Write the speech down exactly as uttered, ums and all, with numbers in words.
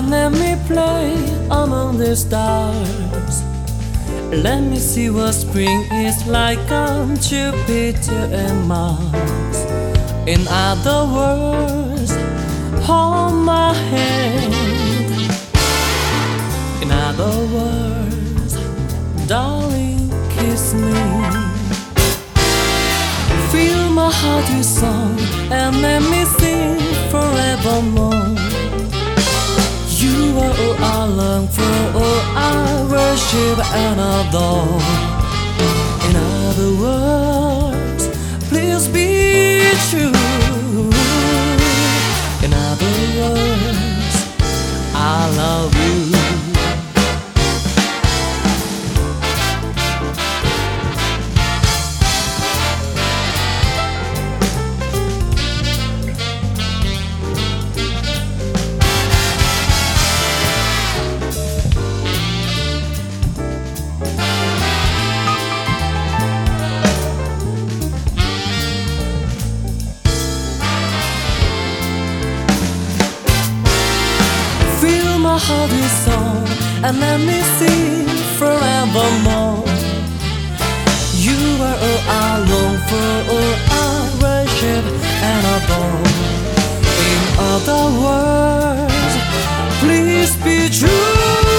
and let me play among the stars. Let me see what spring is like on Jupiter and Mars. In other words, hold my hand. In other words, darling, kiss me. Fill my heart with song and let me sing forevermore. You are all I long for, all I worship and adore. In other words, please be true. In other words, I love you. My heart is song and let me sing forevermore. You are all I long for, all I worship and adore. In other words, please be true.